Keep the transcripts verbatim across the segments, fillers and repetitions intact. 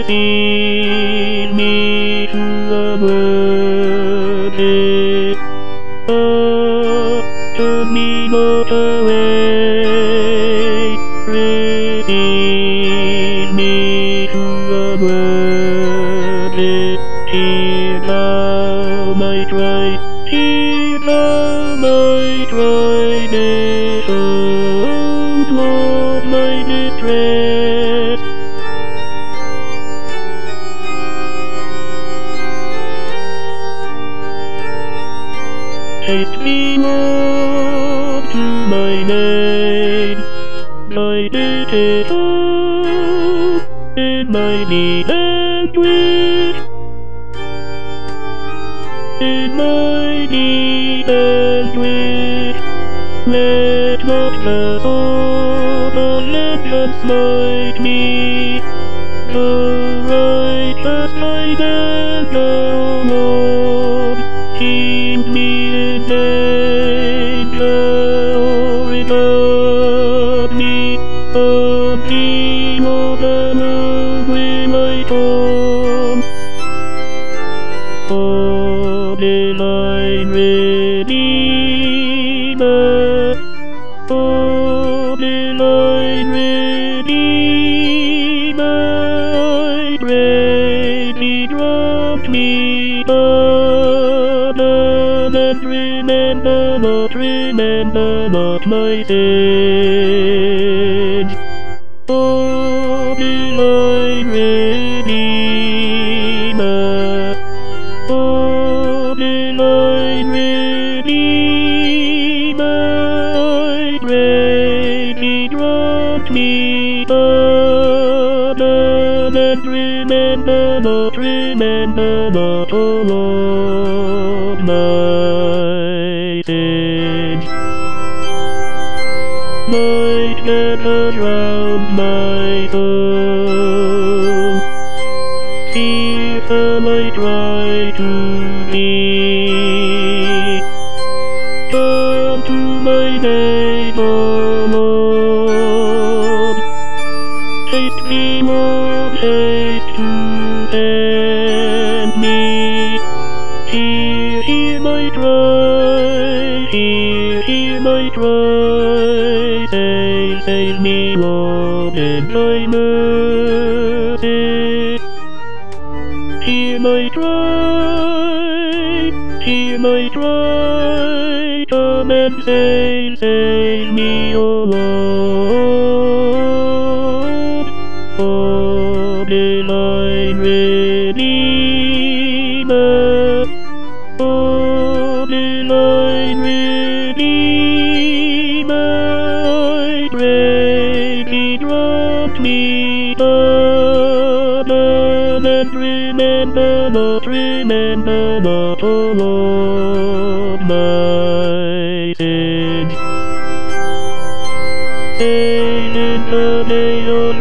lead me to the worthy. Oh, turn me not away, lead me to the worthy. Hear thou my cry, hear thou my cry, listen to my distress. Taste me not to my name, thy dictator in my need anguish, in my need anguish. Let not the sword of vengeance smite me, the righteous thy vengeance, Lord, keep me in danger, or regard me, of thee, O the hungry my torn. O divine Redeemer, O divine Redeemer, I greatly dropped me pardon, and remember not, remember not my sins. O divine Redeemer, O divine Redeemer, I greatly dropped me pardon, and remember not, remember not, O Lord, my sins. Night gathers round my soul, fearful I cry to thee. Come to my aid, O Lord, haste me, Lord, haste to send me. Hear, hear my cry, hear, hear my cry, save, save me, Lord, in thy mercy. Hear my cry, hear my cry, come and save, save me, O Lord. O divine Redeemer, O divine Redeemer, I greatly dropped me pardon, and remember not, remember not, O Lord, my sins. Hail in the day of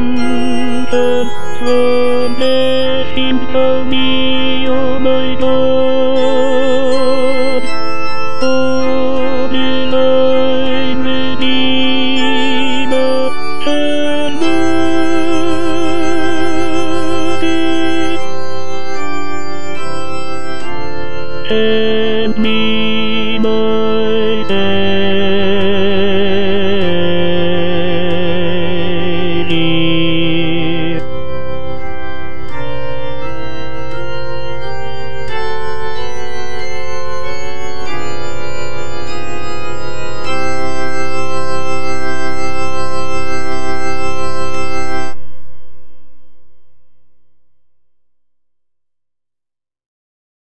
retribution, from death him thou me, O my God.